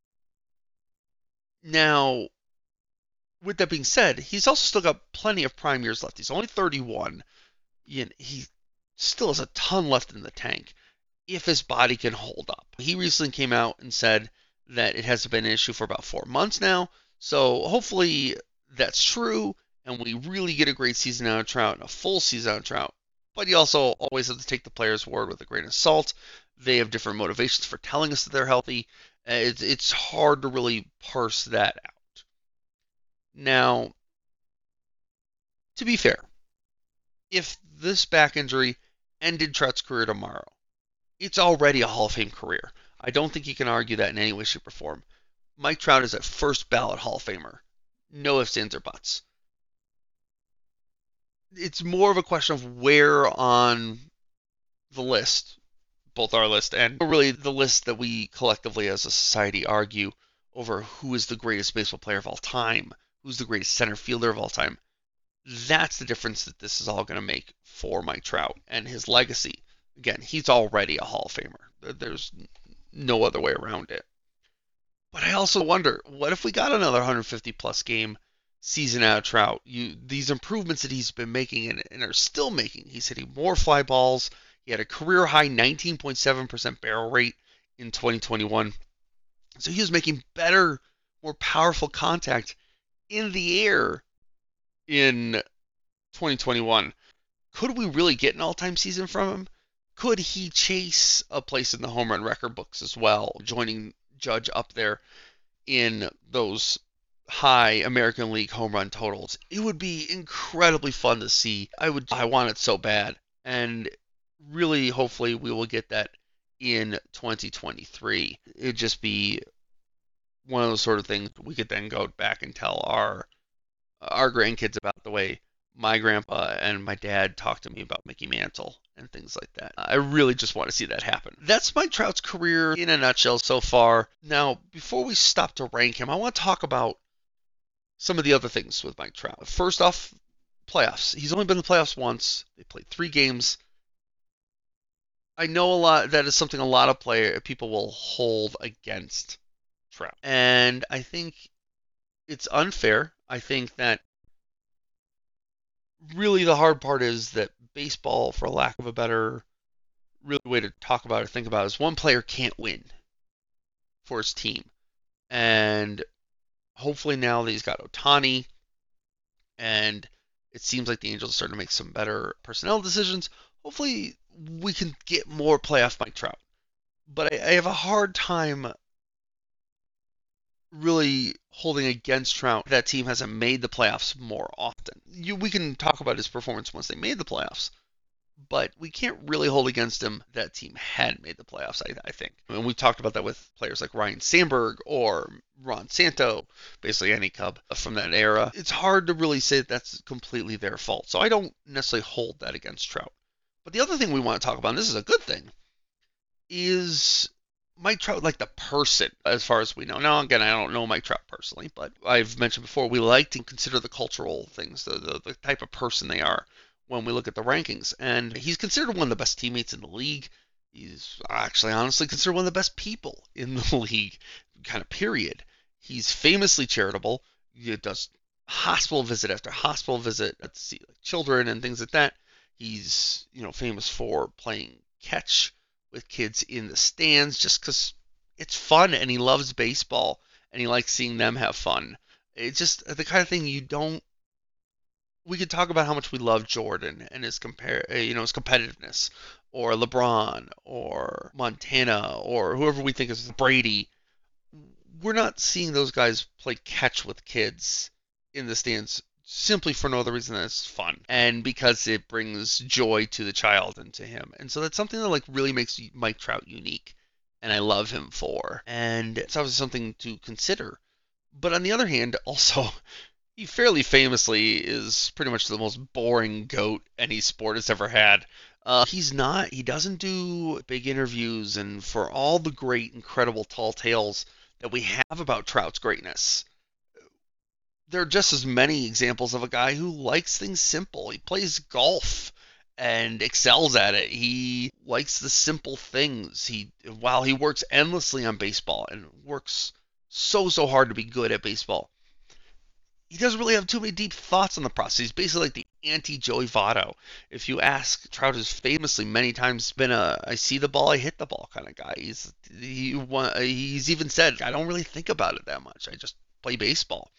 Now, with that being said, he's also still got plenty of prime years left. He's only thirty-one. He still has a ton left in the tank if his body can hold up. He recently came out and said that it hasn't been an issue for about four months now. So hopefully that's true, and we really get a great season out of Trout and a full season out of Trout. But you also always have to take the player's word with a grain of salt. They have different motivations for telling us that they're healthy. It's, it's hard to really parse that out. Now, to be fair, if this back injury ended Trout's career tomorrow, it's already a Hall of Fame career. I don't think you can argue that in any way, shape, or form. Mike Trout is a first ballot Hall of Famer. No ifs, ands, or buts. It's more of a question of where on the list, both our list and really the list that we collectively as a society argue over who is the greatest baseball player of all time, who's the greatest center fielder of all time. That's the difference that this is all going to make for Mike Trout and his legacy. Again, he's already a Hall of Famer. There's no other way around it. But I also wonder, what if we got another one hundred fifty plus game season out of Trout? You, these improvements that he's been making and, and are still making. He's hitting more fly balls. He had a career high nineteen point seven percent barrel rate in twenty twenty-one. So he was making better, more powerful contact in the air in twenty twenty-one. Could we really get an all-time season from him? Could he chase a place in the home run record books as well, joining Judge up there in those high American League home run totals? It would be incredibly fun to see. I would, I want it so bad. And really, hopefully, we will get that in twenty twenty-three. It'd just be one of those sort of things we could then go back and tell our our grandkids about the way my grandpa and my dad talked to me about Mickey Mantle and things like that. I really just want to see that happen. That's Mike Trout's career in a nutshell so far. Now, before we stop to rank him, I want to talk about some of the other things with Mike Trout. First off, playoffs. He's only been in the playoffs once. They played three games. I know a lot. That is something a lot of player people will hold against Trout, and I think it's unfair. I think that really the hard part is that baseball, for lack of a better really way to talk about it, think about it, is one player can't win for his team. And hopefully now that he's got Ohtani, and it seems like the Angels are starting to make some better personnel decisions, hopefully we can get more playoff Mike Trout. But I, I have a hard time really holding against Trout. That team hasn't made the playoffs more often. You, we can talk about his performance once they made the playoffs, but we can't really hold against him that team had made the playoffs, I, I think. I mean, we've talked about that with players like Ryan Sandberg or Ron Santo, basically any Cub from that era. It's hard to really say that that's completely their fault, so I don't necessarily hold that against Trout. But the other thing we want to talk about, and this is a good thing, is Mike Trout, like the person, as far as we know. Now, again, I don't know Mike Trout personally, but I've mentioned before, we like to consider the cultural things, the, the, the type of person they are when we look at the rankings. And he's considered one of the best teammates in the league. He's actually, honestly, considered one of the best people in the league, kind of period. He's famously charitable. He does hospital visit after hospital visit to see like, children and things like that. He's, you know, famous for playing catch with kids in the stands just because it's fun, and he loves baseball and he likes seeing them have fun. It's just the kind of thing you don't. We could talk about how much we love Jordan and his compare, you know, his competitiveness, or LeBron, or Montana, or whoever we think is Brady. We're not seeing those guys play catch with kids in the stands simply for no other reason than it's fun and because it brings joy to the child and to him. And so that's something that like really makes Mike Trout unique, and I love him for. And it's obviously something to consider. But on the other hand, also, he fairly famously is pretty much the most boring GOAT any sport has ever had. Uh, he's not, he doesn't do big interviews, and for all the great, incredible tall tales that we have about Trout's greatness, there are just as many examples of a guy who likes things simple. He plays golf and excels at it. He likes the simple things. He, while he works endlessly on baseball and works so, so hard to be good at baseball, he doesn't really have too many deep thoughts on the process. He's basically like the anti-Joey Votto. If you ask, Trout has famously many times been a I see the ball, I hit the ball kind of guy. He's he, he's even said, I don't really think about it that much. I just play baseball.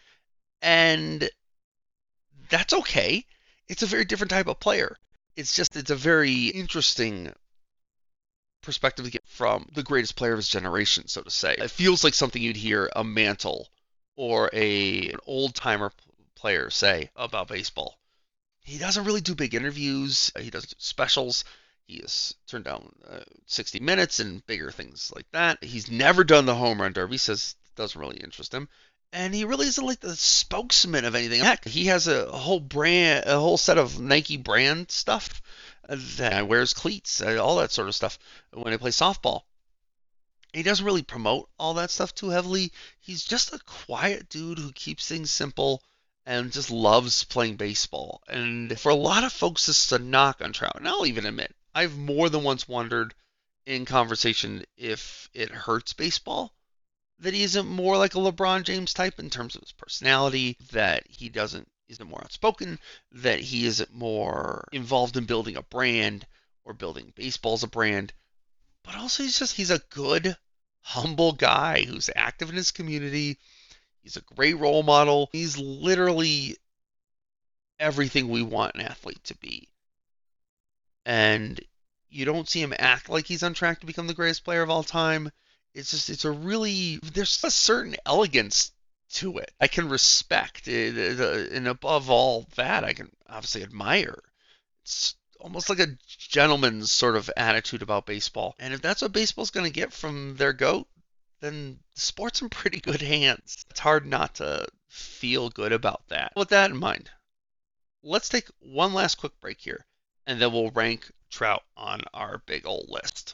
And that's okay. It's a very different type of player. It's just, it's a very interesting perspective to get from the greatest player of his generation, so to say. It feels like something you'd hear a Mantle or a an old-timer player say about baseball. He doesn't really do big interviews. He doesn't do specials. He has turned down uh, sixty minutes and bigger things like that. He's never done the home run derby, says it doesn't really interest him. And he really isn't like the spokesman of anything. Heck, he has a whole brand, a whole set of Nike brand stuff that wears cleats, all that sort of stuff when he plays softball. He doesn't really promote all that stuff too heavily. He's just a quiet dude who keeps things simple and just loves playing baseball. And for a lot of folks, this is a knock on Trout. And I'll even admit, I've more than once wondered in conversation if it hurts baseball that he isn't more like a LeBron James type in terms of his personality, that he doesn't isn't more outspoken, that he isn't more involved in building a brand or building baseball as a brand. But also he's just he's a good, humble guy who's active in his community. He's a great role model. He's literally everything we want an athlete to be. And you don't see him act like he's on track to become the greatest player of all time. It's just, it's a really, there's a certain elegance to it I can respect. It, and above all that, I can obviously admire. It's almost like a gentleman's sort of attitude about baseball. And if that's what baseball's going to get from their GOAT, then the sport's in pretty good hands. It's hard not to feel good about that. With that in mind, let's take one last quick break here, and then we'll rank Trout on our big old list.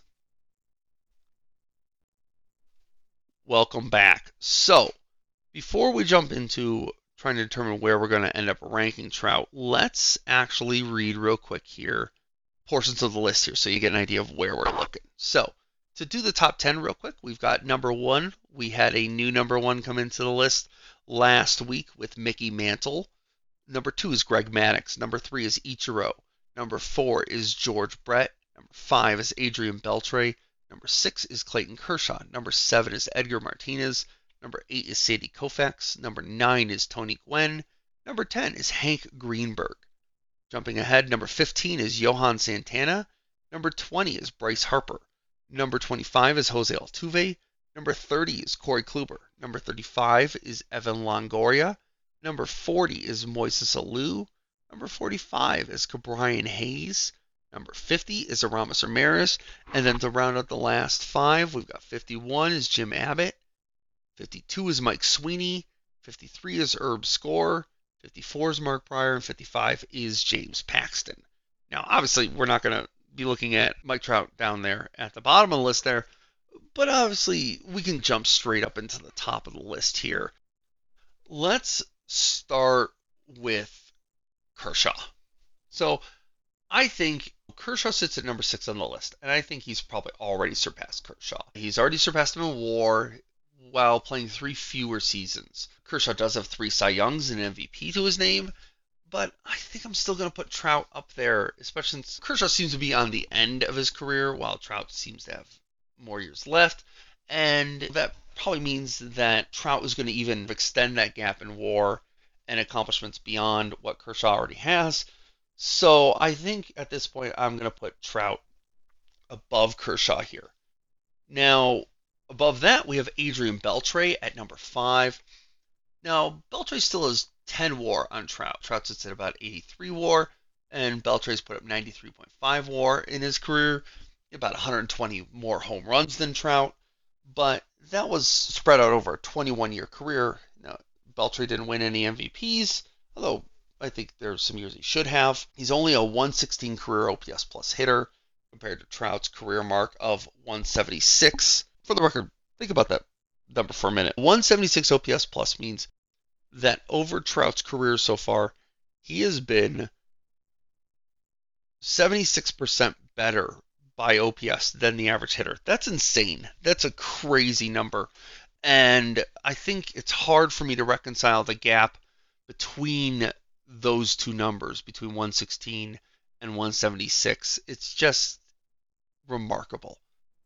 Welcome back. So, before we jump into trying to determine where we're going to end up ranking Trout, let's actually read real quick here portions of the list here so you get an idea of where we're looking. So, to do the top ten real quick, we've got number one. We had a new number one come into the list last week with Mickey Mantle. Number two is Greg Maddux. Number three is Ichiro. Number four is George Brett. Number five is Adrian Beltre. Number six is Clayton Kershaw. Number seven is Edgar Martinez. Number eight is Sandy Koufax. Number nine is Tony Gwynn. Number ten is Hank Greenberg. Jumping ahead, number fifteen is Johan Santana. Number twenty is Bryce Harper. Number twenty-five is Jose Altuve. Number thirty is Corey Kluber. Number thirty-five is Evan Longoria. Number forty is Moises Alou. Number forty-five is Ke'Bryan Hayes. Number fifty is Aramis Ramirez. And then to round out the last five, we've got fifty-one is Jim Abbott. fifty-two is Mike Sweeney. fifty-three is Herb Score. fifty-four is Mark Prior. And fifty-five is James Paxton. Now, obviously, we're not going to be looking at Mike Trout down there at the bottom of the list there. But obviously, we can jump straight up into the top of the list here. Let's start with Kershaw. So, I think Kershaw sits at number six on the list, and I think he's probably already surpassed Kershaw. He's already surpassed him in WAR while playing three fewer seasons. Kershaw does have three Cy Youngs and an M V P to his name, but I think I'm still going to put Trout up there, especially since Kershaw seems to be on the end of his career, while Trout seems to have more years left, and that probably means that Trout is going to even extend that gap in WAR and accomplishments beyond what Kershaw already has. So I think at this point I'm going to put Trout above Kershaw here. Now, above that we have Adrian Beltre at number five. Now, Beltre still has ten WAR on Trout. Trout sits at about eighty-three WAR, and Beltre's put up ninety-three point five WAR in his career, about one hundred twenty more home runs than Trout, but that was spread out over a twenty-one-year career. Now, Beltre didn't win any M V Ps, although I think there's some years he should have. He's only a one sixteen career O P S plus hitter compared to Trout's career mark of one seventy-six. For the record, think about that number for a minute. one seventy-six O P S plus means that over Trout's career so far, he has been seventy-six percent better by O P S than the average hitter. That's insane. That's a crazy number. And I think it's hard for me to reconcile the gap between those two numbers, between one sixteen and one seventy-six. It's just remarkable.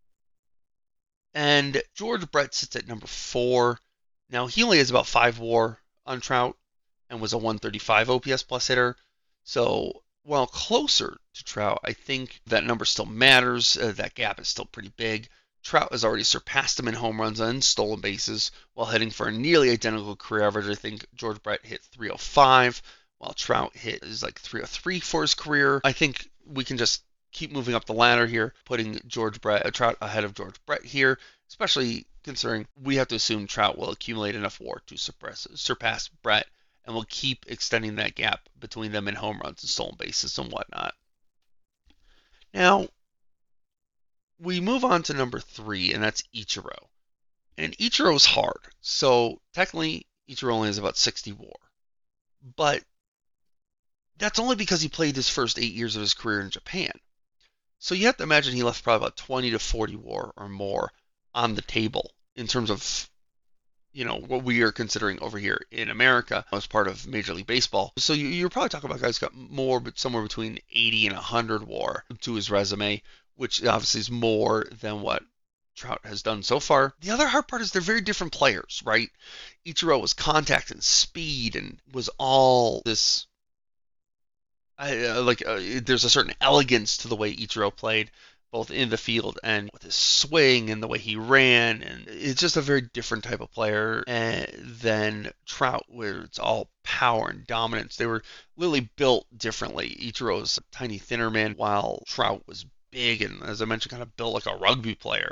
And George Brett sits at number four. Now, he only has about five WAR on Trout and was a one thirty-five O P S plus hitter. So, while closer to Trout, I think that number still matters. Uh, that gap is still pretty big. Trout has already surpassed him in home runs and stolen bases while hitting for a nearly identical career average. I think George Brett hit three oh five, while Trout hit is like three oh three for his career. I think we can just keep moving up the ladder here, putting George Brett, uh, Trout ahead of George Brett here, especially considering we have to assume Trout will accumulate enough WAR to suppress, surpass Brett, and will keep extending that gap between them in home runs and stolen bases and whatnot. Now, we move on to number three, and that's Ichiro. And Ichiro's hard. So, technically, Ichiro only has about sixty WAR. But that's only because he played his first eight years of his career in Japan. So you have to imagine he left probably about twenty to forty WAR or more on the table in terms of, you know, what we are considering over here in America as part of Major League Baseball. So you, you're probably talking about guys who got more, but somewhere between eighty and one hundred WAR to his resume, which obviously is more than what Trout has done so far. The other hard part is they're very different players, right? Ichiro was contact and speed and was all this, uh, like, uh, there's a certain elegance to the way Ichiro played, both in the field and with his swing and the way he ran. And it's just a very different type of player than Trout, where it's all power and dominance. They were literally built differently. Ichiro's a tiny, thinner man, while Trout was big and, as I mentioned, kind of built like a rugby player.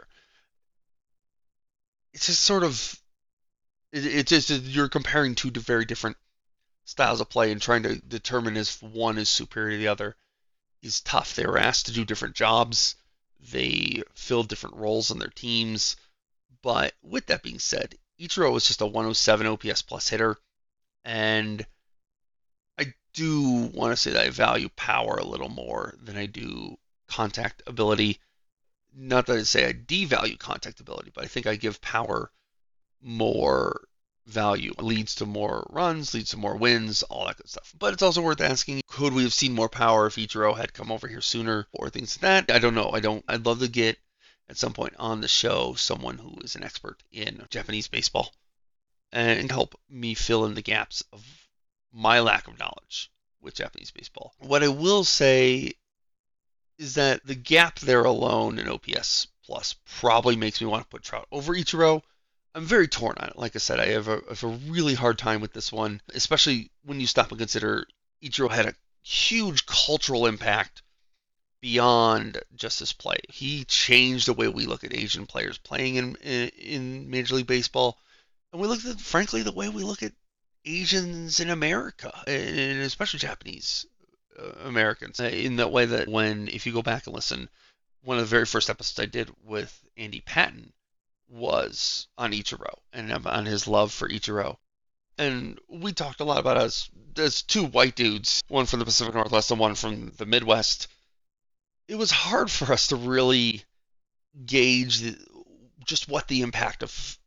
It's just sort of, it's just, you're comparing two very different styles of play and trying to determine if one is superior to the other is tough. They were asked to do different jobs. They filled different roles on their teams. But with that being said, Ichiro was just a one oh seven O P S plus hitter. And I do want to say that I value power a little more than I do contact ability. Not that I say I devalue contact ability, but I think I give power more value. It leads to more runs, leads to more wins, all that good stuff. But it's also worth asking, could we have seen more power if Ichiro had come over here sooner or things like that? I don't know. I don't. I'd love to get at some point on the show someone who is an expert in Japanese baseball and help me fill in the gaps of my lack of knowledge with Japanese baseball. What I will say is that the gap there alone in O P S plus probably makes me want to put Trout over Ichiro. I'm very torn on it. Like I said, I have a, I have a really hard time with this one, especially when you stop and consider Ichiro had a huge cultural impact beyond just his play. He changed the way we look at Asian players playing in, in, in Major League Baseball. And we look at, frankly, the way we look at Asians in America, and especially Japanese uh, Americans, in that way that when, if you go back and listen, one of the very first episodes I did with Andy Patton was on Ichiro and on his love for Ichiro. And we talked a lot about us as two white dudes, one from the Pacific Northwest and one from the Midwest. It was hard for us to really gauge the, just what the impact of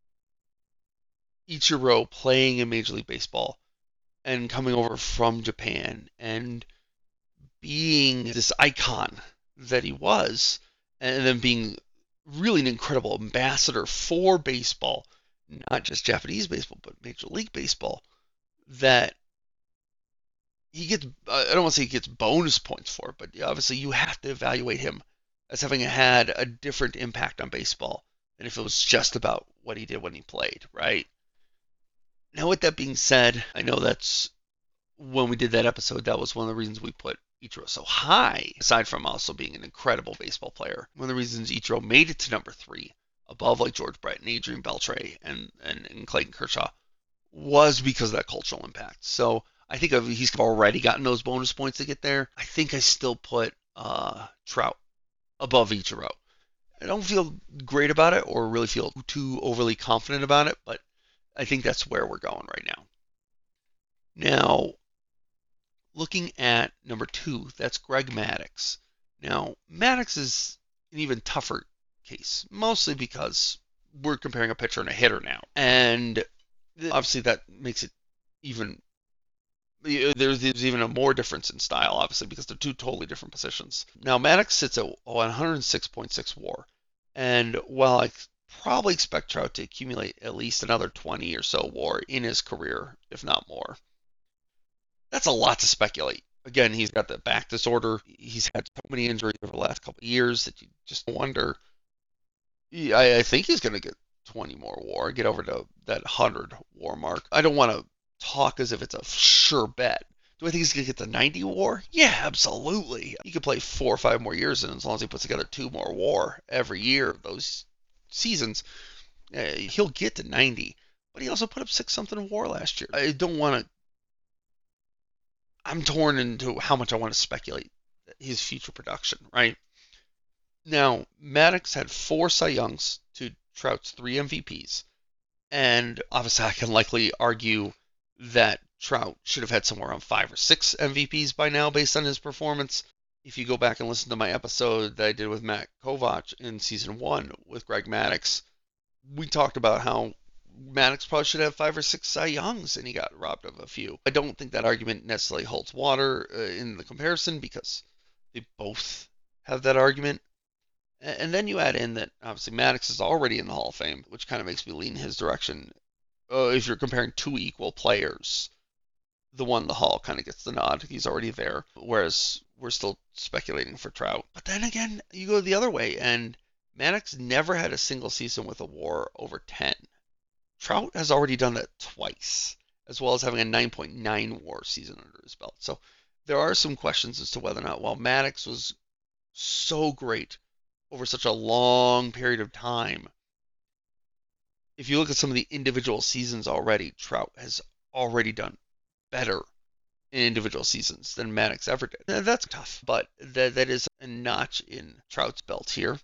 Ichiro playing in Major League Baseball and coming over from Japan and being this icon that he was, and then being really an incredible ambassador for baseball, not just Japanese baseball, but Major League Baseball, that he gets, I don't want to say he gets bonus points for it, but obviously you have to evaluate him as having had a different impact on baseball than if it was just about what he did when he played, right? Now, with that being said, I know that's, when we did that episode, that was one of the reasons we put Ichiro so high, aside from also being an incredible baseball player. One of the reasons Ichiro made it to number three, above like George Brett and Adrian Beltre and, and, and Clayton Kershaw, was because of that cultural impact. So I think he's already gotten those bonus points to get there. I think I still put uh, Trout above Ichiro. I don't feel great about it or really feel too overly confident about it, but I think that's where we're going right now. Now, looking at number two, that's Greg Maddux. Now, Maddux is an even tougher case, mostly because we're comparing a pitcher and a hitter now. And obviously that makes it even, there's, there's even a more difference in style, obviously, because they're two totally different positions. Now, Maddux sits at one oh six point six WAR. And while I probably expect Trout to accumulate at least another twenty or so WAR in his career, if not more, that's a lot to speculate. Again, he's got the back disorder. He's had so many injuries over the last couple of years that you just wonder. I, I think he's going to get twenty more WAR, get over to that one hundred WAR mark. I don't want to talk as if it's a sure bet. Do I think he's going to get the ninety WAR? Yeah, absolutely. He could play four or five more years, and as long as he puts together two more WAR every year of those seasons, uh, he'll get to ninety. But he also put up six something WAR last year. I don't want to. I'm torn into how much I want to speculate his future production, right? Now, Maddux had four Cy Youngs to Trout's three M V Ps. And obviously I can likely argue that Trout should have had somewhere around five or six M V Ps by now based on his performance. If you go back and listen to my episode that I did with Matt Kovac in season one with Greg Maddux, we talked about how Maddux probably should have five or six Cy Youngs, and he got robbed of a few. I don't think that argument necessarily holds water uh, in the comparison because they both have that argument. And, and then you add in that obviously Maddux is already in the Hall of Fame, which kind of makes me lean his direction. Uh, if you're comparing two equal players, the one in the Hall kind of gets the nod. He's already there, whereas we're still speculating for Trout. But then again, you go the other way, and Maddux never had a single season with a WAR over ten. Trout has already done that twice, as well as having a nine point nine WAR season under his belt. So there are some questions as to whether or not, while Maddux was so great over such a long period of time, if you look at some of the individual seasons already, Trout has already done better in individual seasons than Maddux ever did. And that's tough, but that that is a notch in Trout's belt here.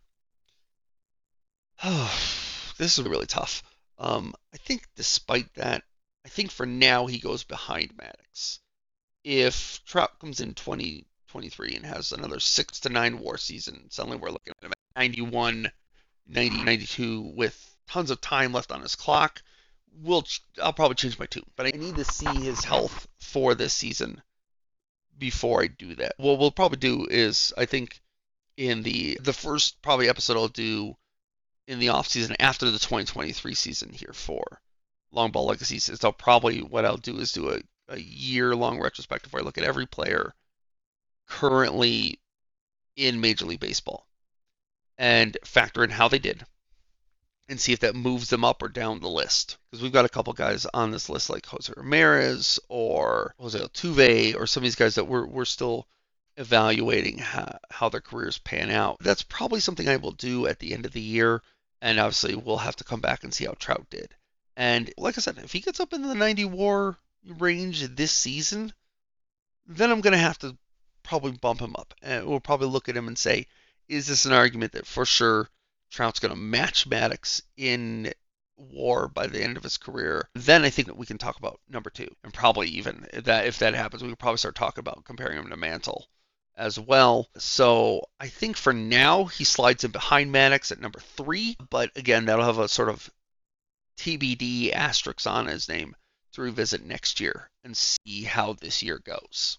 This is really tough. Um, I think despite that, I think for now he goes behind Maddux. If Trout comes in twenty twenty-three and has another six to nine WAR season, suddenly we're looking at him at ninety-one, ninety, ninety-two with tons of time left on his clock. We'll, I'll probably change my tune, but I need to see his health for this season before I do that. What we'll probably do is, I think, in the the first probably episode I'll do in the off season after the twenty twenty-three season here for Long Ball Legacies, is I'll probably, what I'll do is do a, a year-long retrospective where I look at every player currently in Major League Baseball and factor in how they did, and see if that moves them up or down the list. Because we've got a couple guys on this list like Jose Ramirez or Jose Altuve or some of these guys that we're, we're still evaluating how, how their careers pan out. That's probably something I will do at the end of the year, and obviously we'll have to come back and see how Trout did. And like I said, if he gets up into the ninety WAR range this season, then I'm going to have to probably bump him up. And we'll probably look at him and say, is this an argument that for sure Trout's going to match Maddux in WAR by the end of his career? Then I think that we can talk about number two, and probably even that if that happens, we could probably start talking about comparing him to Mantle as well. So I think for now he slides in behind Maddux at number three, but again, that'll have a sort of T B D asterisk on his name to revisit next year and see how this year goes.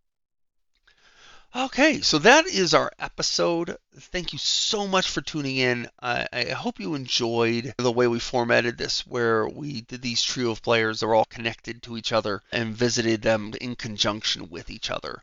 Okay, so that is our episode. Thank you so much for tuning in. I, I hope you enjoyed the way we formatted this, where we did these trio of players that were all connected to each other and visited them in conjunction with each other.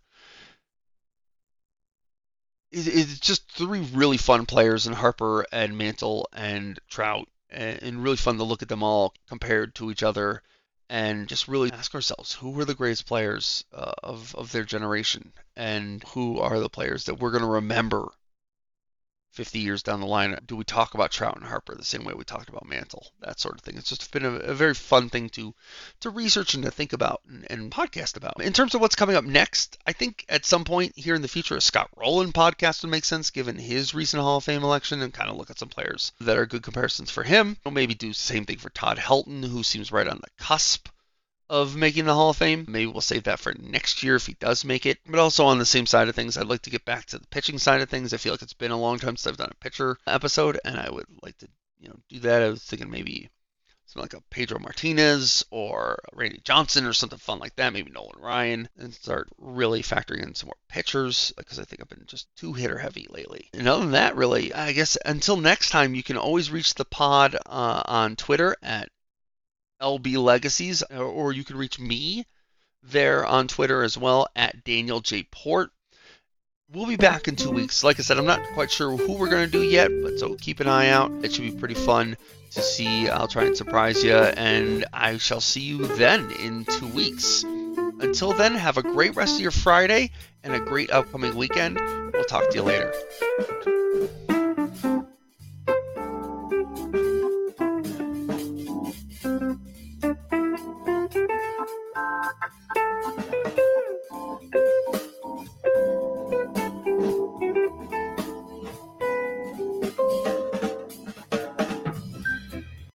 It, it's just three really fun players in Harper and Mantle and Trout, and, and really fun to look at them all compared to each other and just really ask ourselves, who were the greatest players uh, of, of their generation, and who are the players that we're going to remember fifty years down the line? Do we talk about Trout and Harper the same way we talked about Mantle? That sort of thing. It's just been a, a very fun thing to to research and to think about and, and podcast about. In terms of what's coming up next, I think at some point here in the future, a Scott Rowland podcast would make sense given his recent Hall of Fame election, and kind of look at some players that are good comparisons for him. We'll maybe do the same thing for Todd Helton, who seems right on the cusp of making the Hall of Fame. Maybe we'll save that for next year if he does make it. But also on the same side of things, I'd like to get back to the pitching side of things. I feel like it's been a long time since I've done a pitcher episode, and I would like to, you know, do that. I was thinking maybe something like a Pedro Martinez or Randy Johnson or something fun like that. Maybe Nolan Ryan, and start really factoring in some more pitchers, because I think I've been just too hitter heavy lately. And other than that, really, I guess until next time, you can always reach the pod uh, on Twitter at L B Legacies, or you can reach me there on Twitter as well at Daniel J. Port. We'll be back in two weeks. Like I said, I'm not quite sure who we're going to do yet, but so keep an eye out. It should be pretty fun to see. I'll try and surprise you, and I shall see you then in two weeks. Until then, have a great rest of your Friday and a great upcoming weekend. We'll talk to you later.